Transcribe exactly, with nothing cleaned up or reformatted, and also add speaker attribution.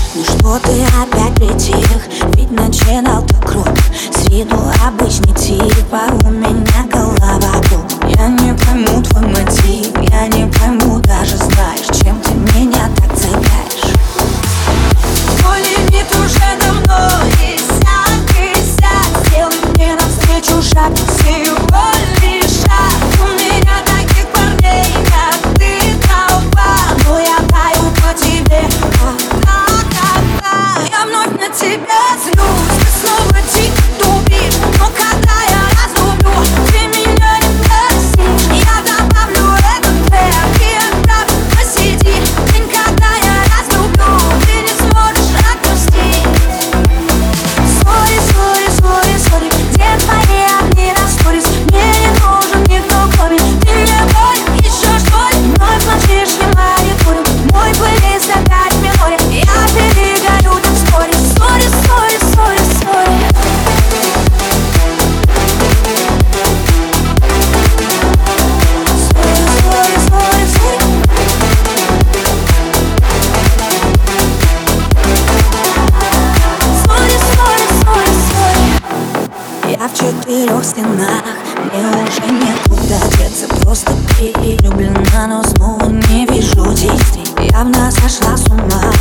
Speaker 1: Ну что ты опять притих? Ведь начинал ты круто. С виду обычный тип, а у меня голова круг. Я не пойму твой мотив, я не пойму, даже знаешь, чем ты меня так цепляешь. Твой лимит уже давно десять, десять. Сделай мне навстречу шаг, всего лишь шаг. У меня таких парней, как ты, толпа. Но я таю по тебе, как-то. Я вновь на тебя злюсь, ты снова дико тупишь. Но когда я разлюблю, ты меня не простишь. Я добавлю этот трек и отправлю на си ди. День, когда я разлюблю, ты не сможешь отпустить. Сори, сори, сори, сори, где твои огни на сторис? Мне не нужен никто кроме. Ты мне больно, еще что ли? Вновь молчишь, не мониторю. Мой плейлист опять в миноре. Я перегорю так вскоре. Сори, сори, сори, сори. Сори, сори, сори, сори. Сори, сори, сори, сори. Я в четырех стенах, мне уже некуда деться. Просто перелюблена, но снова не вижу действий. Явно сошла с ума,